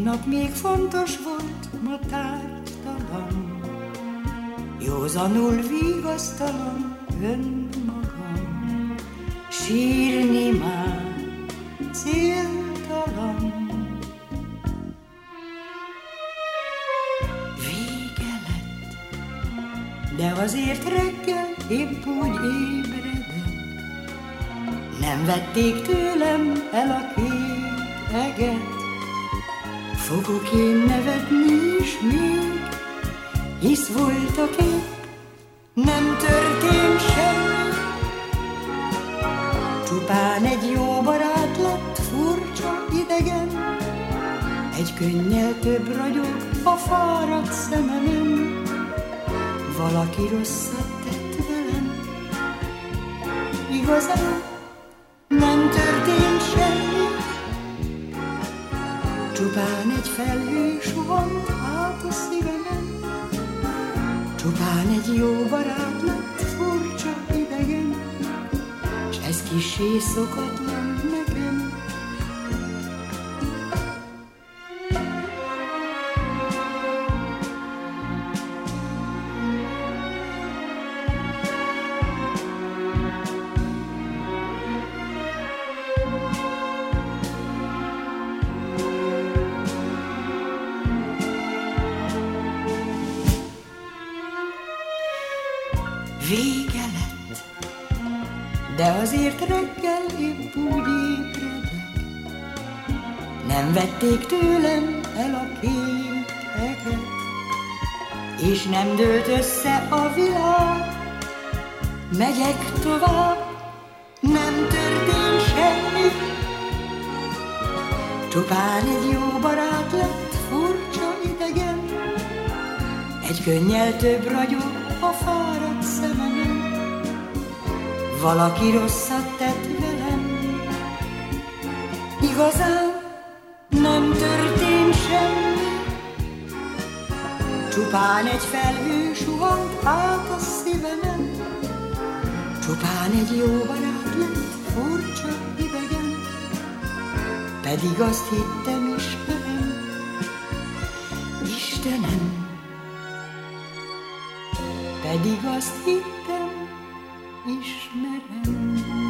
Tegnap még fontos volt, ma tárgytalan, józanul vigasztalan önmagam, sírni már céltalan. Vége lett, de azért reggel épp úgy ébredek, nem vették tőlem el a két eget. Fogok én nevetni is még, hisz voltak épp, nem történt semmi. Csupán egy jó barát lett furcsa idegen, egy könnyel több ragyog a fáradt szememen. Valaki rosszat tett velem, igazán nem történt semmi. Csupán egy felhő suhant át a szívemen, csupán egy jó barát lett furcsa idegen, s ez kissé szokatlan nekem. Vége lett, de azért reggel épp úgy ébredek, nem vették tőlem el a két eget, és nem dőlt össze a világ. Megyek tovább, nem történt semmi. Csupán egy jó barát lett furcsa idegen, egy könnyel több ragyog a fáradt szememen. Valaki rosszat tett velem, igazán nem történt semmi. Csupán egy felhő suhant át a szívemen, csupán egy jó barát lett furcsa idegen, pedig azt hittem ismerem, Istenem, pedig azt hittem, ismerem.